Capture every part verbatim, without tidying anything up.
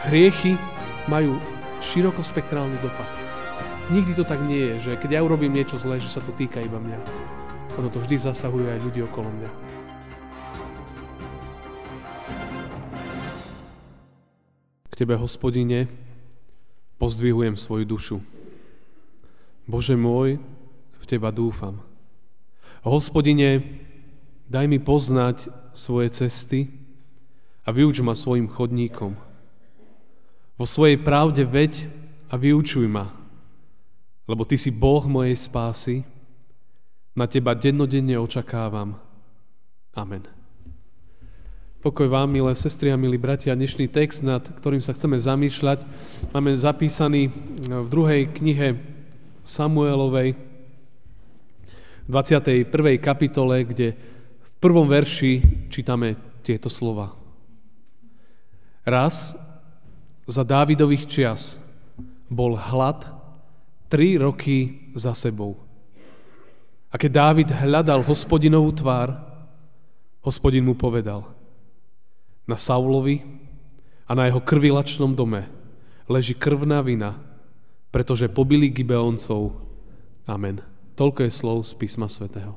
hriechy majú širokospektrálny dopad. Nikdy to tak nie je, že keď ja urobím niečo zlé, že sa to týka iba mňa. Ono to vždy zasahuje aj ľudí okolo mňa. K Tebe, Hospodine, pozdvihujem svoju dušu. Bože môj, v Teba dúfam. Hospodine, daj mi poznať svoje cesty a vyuč ma svojim chodníkom. Vo svojej pravde veď a vyučuj ma, lebo Ty si Boh mojej spásy, na Teba dennodenne očakávam. Amen. Pokoj vám, milé sestry a milí bratia. Dnešný text, nad ktorým sa chceme zamýšľať, máme zapísaný v druhej knihe Samuelovej, v dvadsiatej prvej kapitole, kde v prvom verši čítame tieto slova. Raz za Dávidových čias bol hlad tri roky za sebou. A keď Dávid hľadal Hospodinovú tvár, Hospodin mu povedal: na Saulovi a na jeho krvilačnom dome leží krvná vina, pretože pobili Gibeoncov. Amen. Toľko je slov z písma svätého.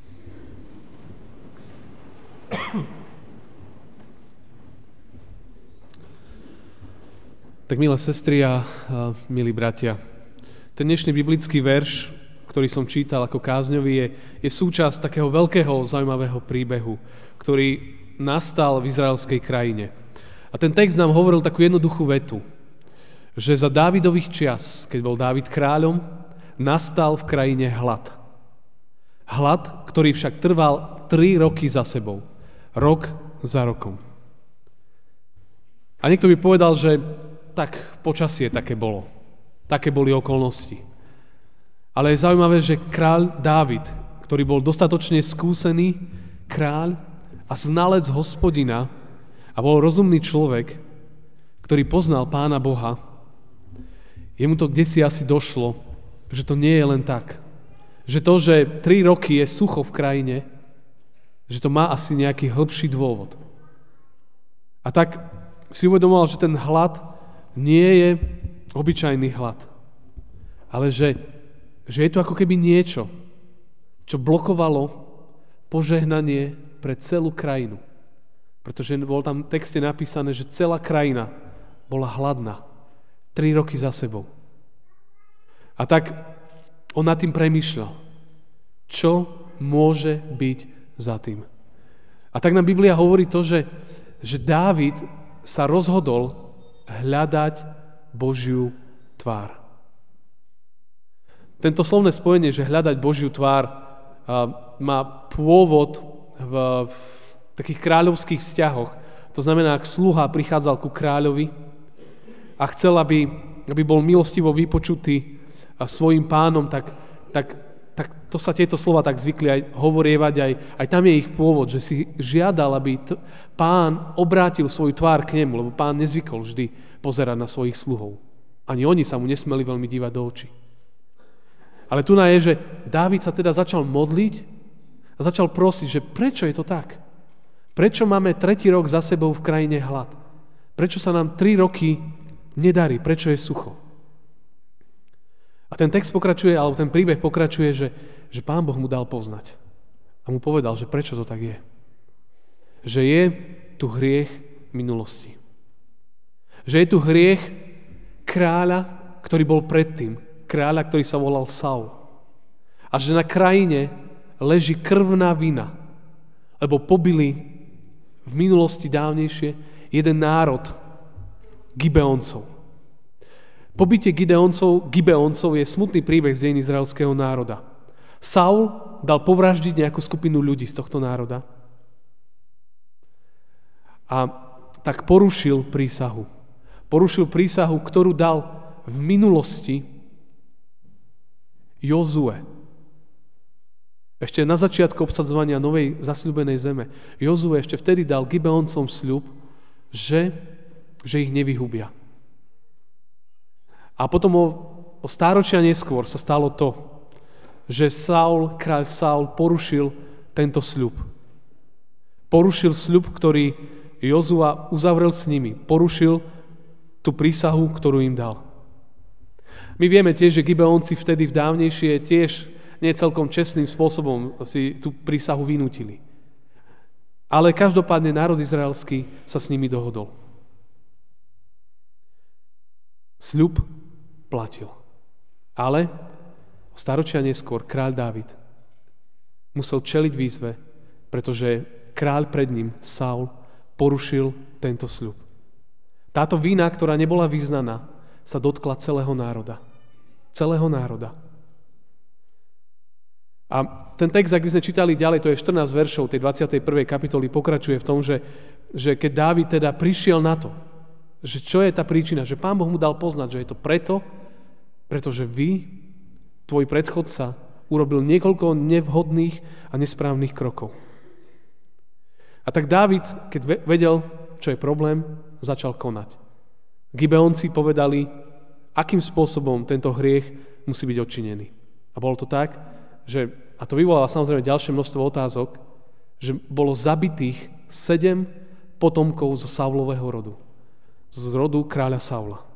Tak, milé sestry a, a milí bratia, ten dnešný biblický verš, ktorý som čítal ako kázňový, je, je súčasť takého veľkého zaujímavého príbehu, ktorý nastal v izraelskej krajine. A ten text nám hovoril takú jednoduchú vetu, že za Dávidových čias, keď bol Dávid kráľom, nastal v krajine hlad. Hlad, ktorý však trval tri roky za sebou. Rok za rokom. A niekto by povedal, že tak počasie také bolo. Také boli okolnosti. Ale je zaujímavé, že kráľ Dávid, ktorý bol dostatočne skúsený kráľ a znalec Hospodina a bol rozumný človek, ktorý poznal Pána Boha, jemu to kdesi asi došlo, že to nie je len tak. Že to, že tri roky je sucho v krajine, že to má asi nejaký hĺbší dôvod. A tak si uvedomoval, že ten hlad nie je obyčajný hlad, ale že, že je to ako keby niečo, čo blokovalo požehnanie pre celú krajinu. Pretože bol tam v texte napísané, že celá krajina bola hladná. Tri roky za sebou. A tak on nad tým premýšľal. Čo môže byť za tým? A tak nám Biblia hovorí to, že, že Dávid sa rozhodol hľadať Božiu tvár. Tento slovné spojenie, že hľadať Božiu tvár, má pôvod v, v takých kráľovských vzťahoch. To znamená, ak sluha prichádzal ku kráľovi a chcel, aby, aby bol milostivo vypočutý svojim pánom, tak, tak, tak to sa tieto slova tak zvykli aj hovorievať, aj, aj tam je ich pôvod, že si žiadal, aby t- pán obrátil svoju tvár k nemu, lebo pán nezvykol vždy pozerať na svojich sluhov. Ani oni sa mu nesmeli veľmi dívať do očí. Ale tu je, že Dávid sa teda začal modliť a začal prosiť, že prečo je to tak? Prečo máme tretí rok za sebou v krajine hlad? Prečo sa nám tri roky nedarí? Prečo je sucho? A ten text pokračuje, alebo ten príbeh pokračuje, že, že Pán Boh mu dal poznať. A mu povedal, že prečo to tak je. Že je tu hriech minulosti. Že je tu hriech kráľa, ktorý bol predtým. Kráľa, ktorý sa volal Saul. A že na krajine leží krvná vina, lebo pobili v minulosti dávnejšie jeden národ, Gibeoncov. Pobitie Gideoncov, Gibeoncov je smutný príbeh z dejín izraelského národa. Saul dal povraždiť nejakú skupinu ľudí z tohto národa a tak porušil prísahu. Porušil prísahu, ktorú dal v minulosti Jozue. Ešte na začiatku obsadzovania novej zasľúbenej zeme. Jozue ešte vtedy dal Gibeoncom sľub, že, že ich nevyhubia. A potom o, o stáročia neskôr sa stalo to, že Saul, kráľ Saul, porušil tento sľub. Porušil sľub, ktorý Jozua uzavrel s nimi. Porušil tú prísahu, ktorú im dal. My vieme tiež, že Gibeonci vtedy v dávnejšie tiež nie celkom čestným spôsobom si tú prísahu vynútili. Ale každopádne národ izraelský sa s nimi dohodol. Sľub platil. Ale o staročia neskôr kráľ Dávid musel čeliť výzve, pretože kráľ pred ním, Saul, porušil tento sľub. Táto vina, ktorá nebola vyznaná, sa dotkla celého národa. Celého národa. A ten text, ak by sme čítali ďalej, to je štrnásť veršov tej dvadsiatej prvej kapitoly, pokračuje v tom, že, že keď Dávid teda prišiel na to, že čo je tá príčina, že Pán Boh mu dal poznať, že je to preto, pretože vy, tvoj predchodca, urobil niekoľko nevhodných a nesprávnych krokov. A tak Dávid, keď vedel, čo je problém, začal konať. Gibeonci povedali, akým spôsobom tento hriech musí byť odčinený. A bolo to tak, že, a to vyvolalo samozrejme ďalšie množstvo otázok, že bolo zabitých sedem potomkov zo Saulového rodu. Z rodu kráľa Saula.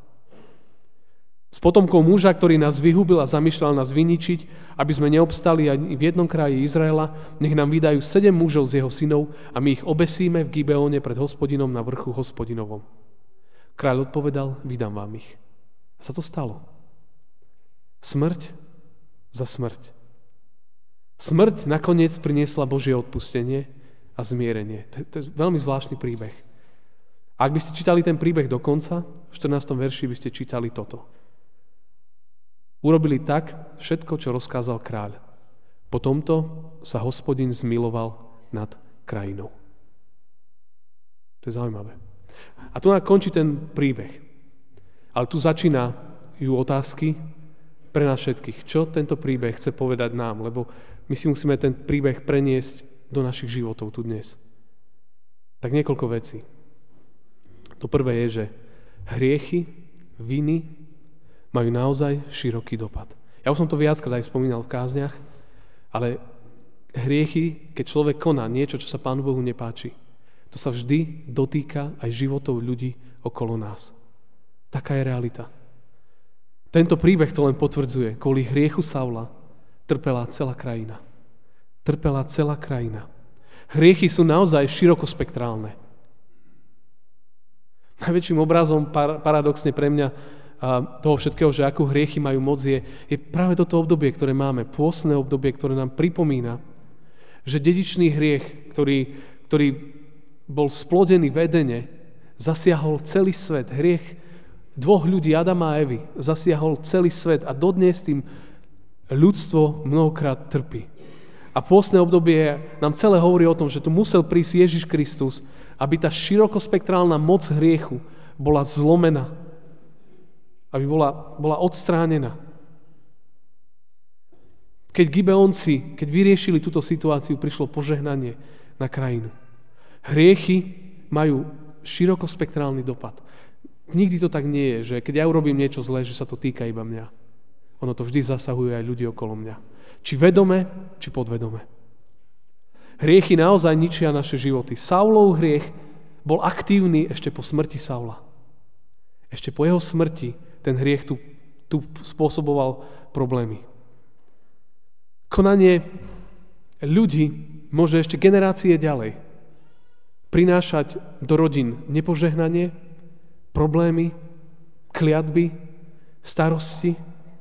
S potomkou muža, ktorý nás vyhubil a zamýšľal nás vyničiť, aby sme neobstali ani v jednom kraji Izraela, nech nám vydajú sedem mužov z jeho synov a my ich obesíme v Gibeone pred Hospodinom na vrchu Hospodinovom. Kráľ odpovedal, vydám vám ich. A sa to stalo. Smrť za smrť. Smrť nakoniec priniesla Božie odpustenie a zmierenie. To, to je veľmi zvláštny príbeh. A ak by ste čítali ten príbeh do konca, v štrnástom verši by ste čítali toto. Urobili tak všetko, čo rozkázal kráľ. Po tomto sa Hospodin zmiloval nad krajinou. To je zaujímavé. A tu končí ten príbeh. Ale tu začínajú otázky pre nás všetkých. Čo tento príbeh chce povedať nám? Lebo my si musíme ten príbeh preniesť do našich životov tu dnes. Tak niekoľko vecí. To prvé je, že hriechy, viny majú naozaj široký dopad. Ja už som to viackrát aj spomínal v kázniach, ale hriechy, keď človek koná niečo, čo sa Pánu Bohu nepáči, to sa vždy dotýka aj životov ľudí okolo nás. Taká je realita. Tento príbeh to len potvrdzuje. Kvôli hriechu Saula trpela celá krajina. Trpela celá krajina. Hriechy sú naozaj širokospektrálne. Najväčším obrazom par- paradoxne pre mňa a toho všetkého, že akú hriechy majú moc, je, je práve toto obdobie, ktoré máme, pôstne obdobie, ktoré nám pripomína, že dedičný hriech, ktorý, ktorý bol splodený v Edene, zasiahol celý svet. Hriech dvoch ľudí, Adama a Evy, zasiahol celý svet a dodnes tým ľudstvo mnohokrát trpí. A pôstne obdobie nám celé hovorí o tom, že tu musel prísť Ježiš Kristus, aby tá širokospektrálna moc hriechu bola zlomená, aby bola, bola odstránená. Keď Gibeonci, keď vyriešili túto situáciu, prišlo požehnanie na krajinu. Hriechy majú širokospektrálny dopad. Nikdy to tak nie je, že keď ja urobím niečo zlé, že sa to týka iba mňa. Ono to vždy zasahuje aj ľudí okolo mňa. Či vedome, či podvedome. Hriechy naozaj ničia naše životy. Saulov hriech bol aktívny ešte po smrti Saula. Ešte po jeho smrti ten hriech tu, tu spôsoboval problémy. Konanie ľudí môže ešte generácie ďalej prinášať do rodín nepožehnanie, problémy, kliatby, starosti.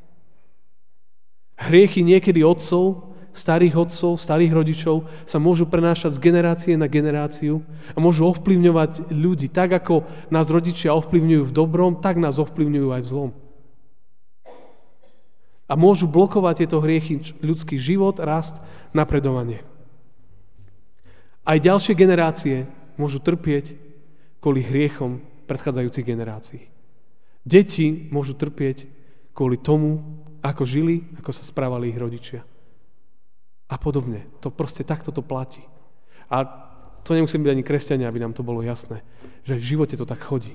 Hriechy niekedy otcov, starých otcov, starých rodičov sa môžu prenášať z generácie na generáciu a môžu ovplyvňovať ľudí. Tak ako nás rodičia ovplyvňujú v dobrom, tak nás ovplyvňujú aj v zlom. A môžu blokovať tieto hriechy ľudský život, rast, napredovanie. Aj ďalšie generácie môžu trpieť kvôli hriechom predchádzajúcich generácií. Deti môžu trpieť kvôli tomu, ako žili, ako sa správali ich rodičia. A podobne. To proste takto to platí. A to nemusíme byť ani kresťania, aby nám to bolo jasné, že v živote to tak chodí.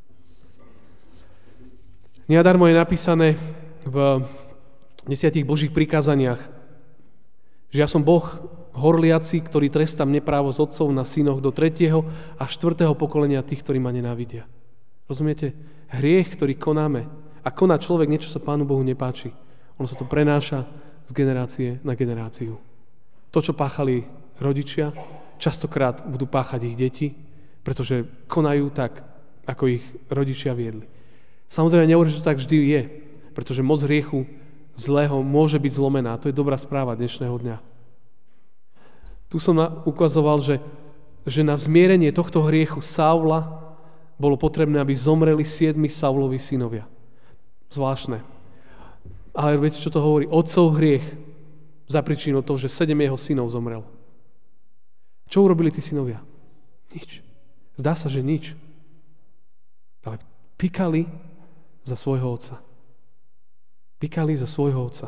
Nenadarmo je napísané v desiatich Božích prikázaniach, že ja som Boh horliaci, ktorý trestám neprávo z otcov na synoch do tretieho a štvrtého pokolenia tých, ktorí ma nenávidia. Rozumiete? Hriech, ktorý konáme, a koná človek niečo, sa Pánu Bohu nepáči. Ono sa to prenáša z generácie na generáciu. To, čo páchali rodičia, častokrát budú páchať ich deti, pretože konajú tak, ako ich rodičia viedli. Samozrejme, nehovorím, že to tak vždy je, pretože moc hriechu zlého môže byť zlomená. To je dobrá správa dnešného dňa. Tu som na, ukazoval, že, že na zmierenie tohto hriechu Saula bolo potrebné, aby zomreli siedmi Saulovi synovia. Zvláštne. Ale viete, čo to hovorí? Otcov hriech za príčinu toho, že sedem jeho synov zomrel. Čo urobili tí synovia? Nič. Zdá sa, že nič. Ale pikali za svojho otca. Pikali za svojho otca.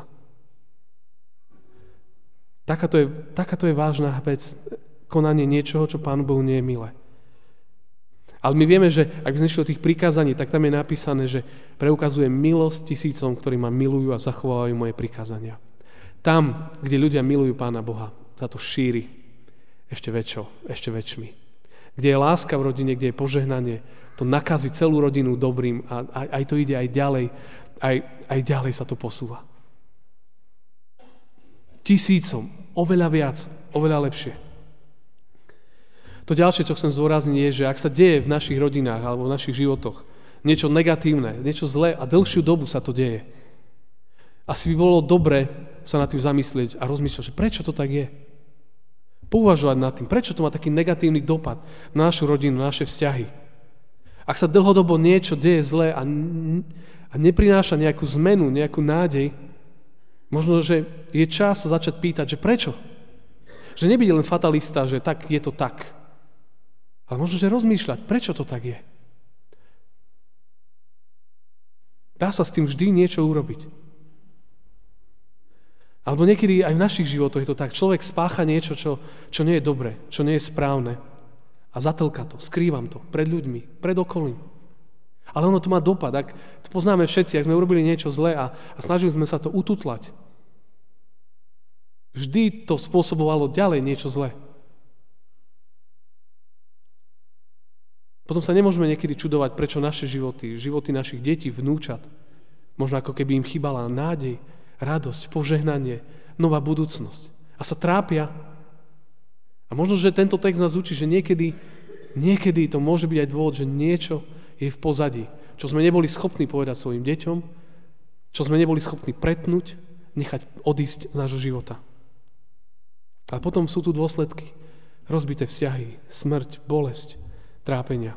Takáto je, takáto je vážna vec, konanie niečoho, čo Pánu Bohu nie je milé. Ale my vieme, že ak by sme išli do tých prikázaní, tak tam je napísané, že preukazuje milosť tisícom, ktorí ma milujú a zachovávajú moje prikázania. Tam, kde ľudia milujú Pána Boha, sa to šíri ešte väčšou, ešte väčšmi. Kde je láska v rodine, kde je požehnanie, to nakazí celú rodinu dobrým a aj, aj to ide aj ďalej, aj, aj ďalej sa to posúva. Tisícom, oveľa viac, oveľa lepšie. To ďalšie, čo chcem zdôrazniť, je, že ak sa deje v našich rodinách alebo v našich životoch niečo negatívne, niečo zlé a dlhšiu dobu sa to deje, asi by bolo dobre sa nad tým zamyslieť a rozmýšľať, že prečo to tak je. Pouvažovať nad tým, prečo to má taký negatívny dopad na našu rodinu, na naše vzťahy. Ak sa dlhodobo niečo deje zlé a, n- a neprináša nejakú zmenu, nejakú nádej, možno, že je čas sa začať pýtať, že prečo? Že nebyť len fatalista, že tak je to tak. Ale možno, že rozmýšľať, prečo to tak je. Dá sa s tým vždy niečo urobiť. Alebo niekedy aj v našich životoch je to tak. Človek spácha niečo, čo, čo nie je dobre, čo nie je správne. A zatlka to, skrývam to pred ľuďmi, pred okolím. Ale ono to má dopad. Ak to poznáme všetci, ak sme urobili niečo zlé a, a snažili sme sa to ututlať, vždy to spôsobovalo ďalej niečo zlé. Potom sa nemôžeme niekedy čudovať, prečo naše životy, životy našich detí, vnúčat, možno ako keby im chýbala nádej, radosť, požehnanie, nová budúcnosť. A sa trápia. A možno, že tento text nás učí, že niekedy, niekedy to môže byť aj dôvod, že niečo je v pozadí, čo sme neboli schopní povedať svojim deťom, čo sme neboli schopní pretnúť, nechať odísť z nášho života. Ale potom sú tu dôsledky. Rozbité vzťahy, smrť, bolesť, trápenia.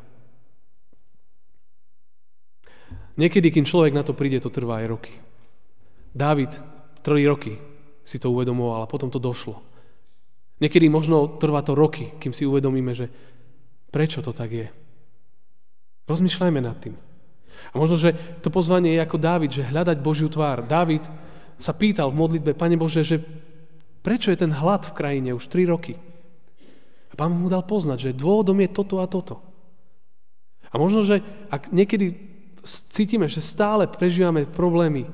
Niekedy, kým človek na to príde, to trvá aj roky. Dávid tri roky si to uvedomoval a potom to došlo. Niekedy možno trvá to roky, kým si uvedomíme, že prečo to tak je. Rozmýšľajme nad tým. A možno, že to pozvanie je ako Dávid, že hľadať Božiu tvár. Dávid sa pýtal v modlitbe, Pane Bože, že prečo je ten hlad v krajine už tri roky? A Pán mu dal poznať, že dôvodom je toto a toto. A možno, že ak niekedy cítime, že stále prežívame problémy,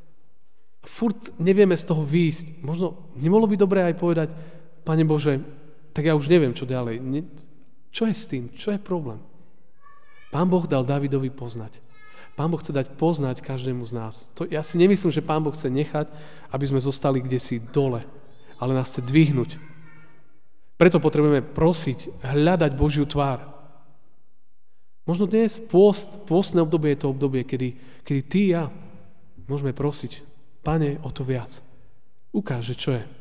furt nevieme z toho výjsť, možno nemohlo by dobré aj povedať, Pane Bože, tak ja už neviem, čo ďalej. Čo je s tým? Čo je problém? Pán Boh dal Dávidovi poznať. Pán Boh chce dať poznať každému z nás. To, ja si nemyslím, že Pán Boh chce nechať, aby sme zostali kdesi dole, ale nás chce dvihnúť. Preto potrebujeme prosiť, hľadať Božiu tvár. Možno dnes pôst, pôstne obdobie je to obdobie, kedy, kedy ty a ja môžeme prosiť, Pane, o to viac. Ukáže, čo je.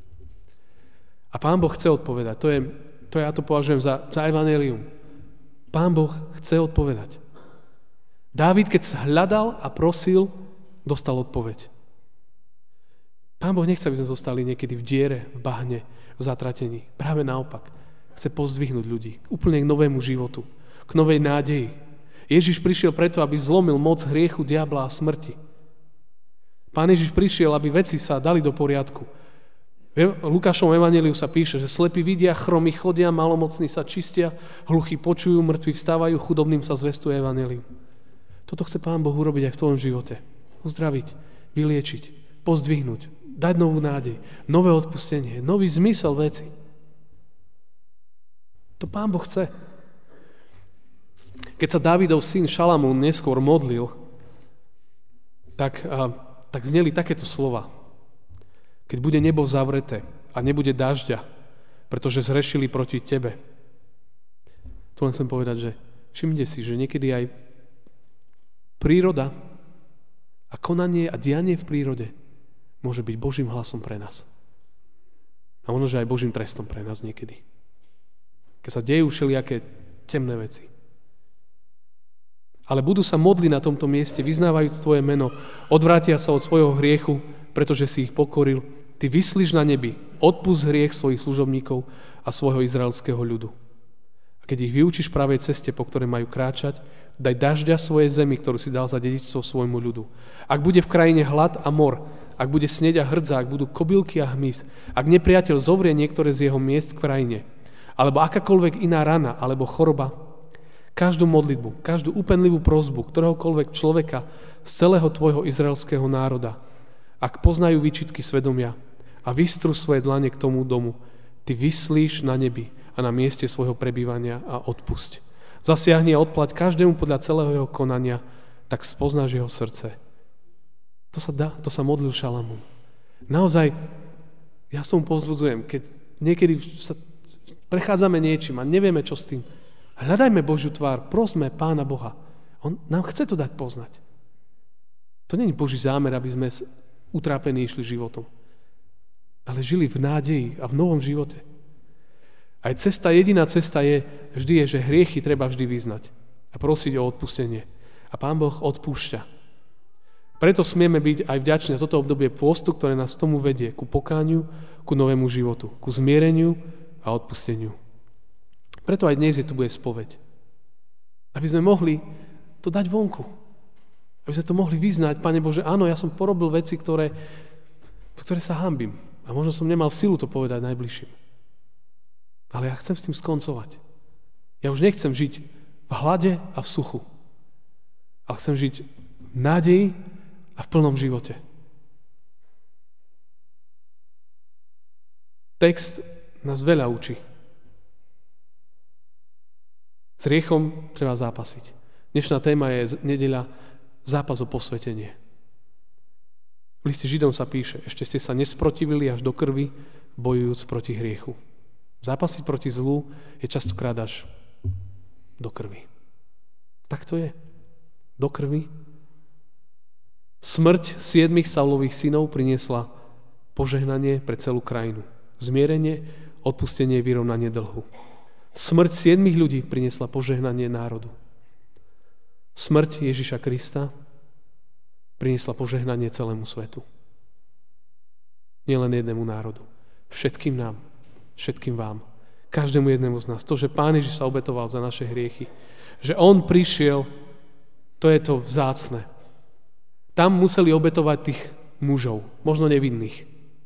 A Pán Boh chce odpovedať. To, je, to ja to považujem za, za evanjelium. Pán Boh chce odpovedať. Dávid, keď sa hľadal a prosil, dostal odpoveď. Pán Boh nechce, aby sme zostali niekedy v diere, v bahne, v zatratení. Práve naopak. Chce pozdvihnúť ľudí k úplne k novému životu, k novej nádeji. Ježiš prišiel preto, aby zlomil moc hriechu, diabla a smrti. Pán Ježiš prišiel, aby veci sa dali do poriadku. V Lukášovom evanjeliu sa píše, že slepí vidia, chromy chodia, malomocní sa čistia, hluchí počujú, mŕtvi vstávajú, chudobným sa zvestuje evanjelium. Toto chce Pán Boh urobiť aj v tvojom živote. Uzdraviť, vyliečiť, pozdvihnúť, dať novú nádej, nové odpustenie, nový zmysel veci. To Pán Boh chce. Keď sa Dávidov syn Šalamún neskôr modlil, tak, a, tak zneli takéto slova. Keď bude nebo zavreté a nebude dažďa, pretože zhrešili proti tebe. Tu len chcem povedať, že všimnite si, že niekedy aj príroda a konanie a dianie v prírode môže byť Božím hlasom pre nás. A možno, že aj Božím trestom pre nás niekedy. Keď sa dejú všelijaké temné veci. Ale budú sa modliť na tomto mieste, vyznávajúc tvoje meno, odvrátia sa od svojho hriechu, pretože si ich pokoril. Ty vyslíš na nebi, odpusť hriech svojich služobníkov a svojho izraelského ľudu. A keď ich vyučíš pravej ceste, po ktorej majú kráčať, daj dažďa svojej zemi, ktorú si dal za dedičstvo svojmu ľudu. Ak bude v krajine hlad a mor, ak bude sneď a hrdza, ak budú kobylky a hmyz, ak nepriateľ zovrie niektoré z jeho miest v krajine, alebo akákoľvek iná rana, alebo choroba, každú modlitbu, každú úpenlivú prosbu ktoréhokoľvek človeka z celého tvojho izraelského národa, ak poznajú výčitky svedomia a vystrú svoje dlane k tomu domu, ty vyslíš na nebi a na mieste svojho prebývania a odpusť. Zasiahni a odplať každému podľa celého jeho konania, tak spoznáš jeho srdce. To sa dá, to sa modlil Šalamún. Naozaj, ja s tomu povzbudzujem, keď niekedy sa prechádzame niečím a nevieme, čo s tým, hľadajme Božiu tvár, prosme Pána Boha. On nám chce to dať poznať. To nie je Boží zámer, aby sme utrápení išli životom, ale žili v nádeji a v novom živote. Aj cesta, jediná cesta je, vždy je, že hriechy treba vždy vyznať a prosiť o odpustenie. A Pán Boh odpúšťa. Preto smieme byť aj vďační za toto obdobie pôstu, ktoré nás k tomu vedie, ku pokániu, ku novému životu, ku zmiereniu a odpusteniu. Preto aj dnes je tu bude spoveď. Aby sme mohli to dať vonku. Aby sme to mohli vyznať, Pane Bože, áno, ja som porobil veci, ktoré, ktoré sa hanbím. A možno som nemal silu to povedať najbližším. Ale ja chcem s tým skoncovať. Ja už nechcem žiť v hlade a v suchu. Ale chcem žiť v nádeji a v plnom živote. Text nás veľa učí. S hriechom treba zápasiť. Dnešná téma je nedeľa zápas o posvetenie. V liste Židom sa píše, ešte ste sa nesprotivili až do krvi, bojujúc proti hriechu. Zápasiť proti zlu je častokrát až do krvi. Tak to je. Do krvi. Smrť siedmich Saulových synov priniesla požehnanie pre celú krajinu. Zmierenie, odpustenie, vyrovnanie dlhu. Smrť siedmich ľudí priniesla požehnanie národu. Smrť Ježiša Krista priniesla požehnanie celému svetu. Nielen jednému národu. Všetkým nám. Všetkým vám. Každému jednému z nás. To, že Pán Ježiš sa obetoval za naše hriechy. Že On prišiel, to je to vzácne. Tam museli obetovať tých mužov, možno nevinných.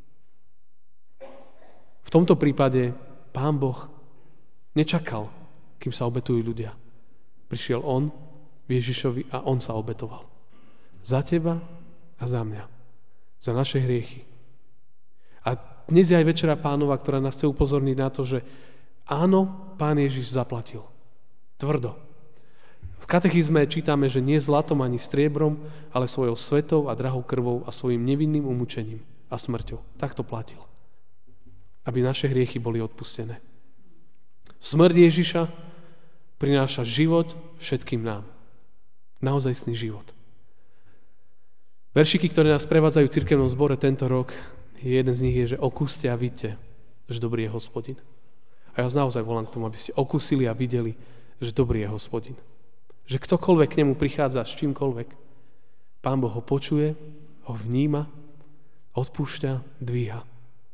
V tomto prípade Pán Boh nečakal, kým sa obetujú ľudia. Prišiel On v Ježišovi a On sa obetoval. Za teba a za mňa. Za naše hriechy. A dnes je aj Večera Pánova, ktorá nás chce upozorniť na to, že áno, Pán Ježiš zaplatil. Tvrdo. V katechizme čítame, že nie zlatom ani striebrom, ale svojou svetou a drahou krvou a svojim nevinným umúčením a smrťou. Tak to platil. Aby naše hriechy boli odpustené. Smrť Ježiša prináša život všetkým nám. Naozajstný život. Veršiky, ktoré nás prevádzajú v cirkevnom zbore tento rok, jeden z nich je, že okúste a vidíte, že dobrý je Hospodin. A ja vás naozaj volám k tomu, aby ste okúsili a videli, že dobrý je Hospodin. Že ktokoľvek k nemu prichádza s čímkoľvek, Pán Boh ho počuje, ho vníma, odpúšťa, dvíha.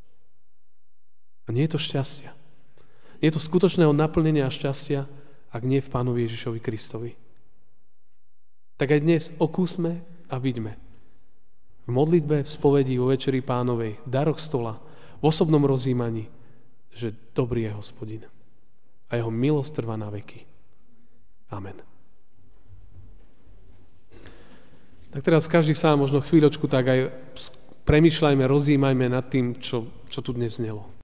A nie je to šťastia. Nie je to skutočného naplnenia šťastia, ak nie v Pánovi Ježišovi Kristovi. Tak aj dnes okúsme a vidíme. V modlitbe, v spovedi, vo Večeri Pánovej, v daroch stola, v osobnom rozjímaní, že dobrý je Hospodin. A jeho milosť trvá na veky. Amen. Tak teraz každý sám možno chvíľočku tak aj premýšľajme, rozjímajme nad tým, čo, čo tu dnes znelo.